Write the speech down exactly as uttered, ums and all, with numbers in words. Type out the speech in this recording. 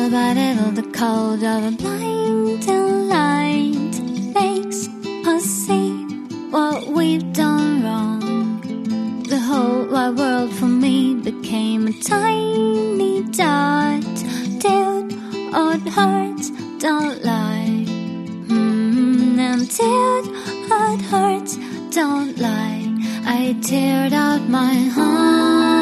but little the cold of a blinding light makes us see what we've done wrong. The whole wide world for me became a tiny dot. Dude, odd hearts don't lie. Mm, and dude, odd hearts don't lie. I teared out my heart.